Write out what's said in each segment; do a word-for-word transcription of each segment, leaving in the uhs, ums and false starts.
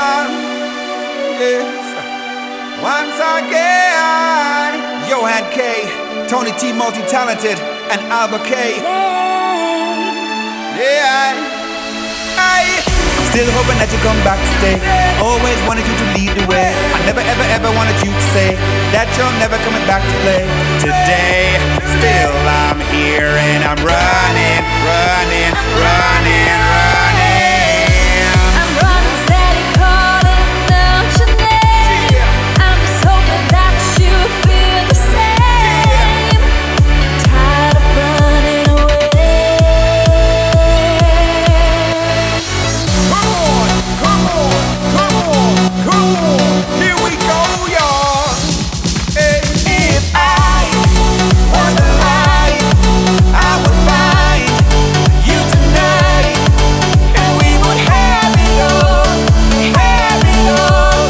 man. Yes. Once again. Johan K, Tony T, multi-talented, and Alba K. Yeah. Aye. Still hoping that you come back to stay. Always wanted you to lead the way. I never ever ever wanted you to say that you're never coming back to play. Today, still I'm here and I'm running, running, running, running. I'm running, steady, calling out your name. I'm just hoping that you feel the same. Tired of running away. Come on, come on, come on, come on. Here we go, y'all. Hey. If I were the light, I would find you tonight, and we would have it all, have it all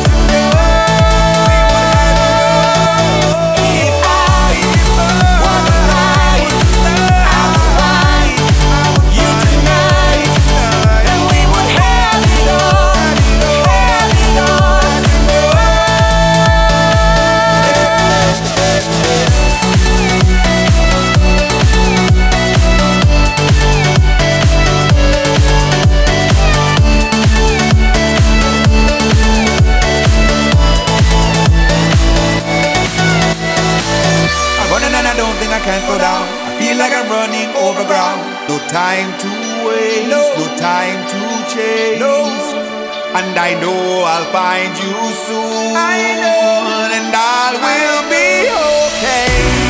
tonight. If I were the light, I would find you tonight, and we would have it all, have it all tonight. I'm running and I don't think I can slow down. I feel like I'm running over ground. No time to waste, no, no time to chase. No. And I know I'll find you soon. I know. And I will be okay.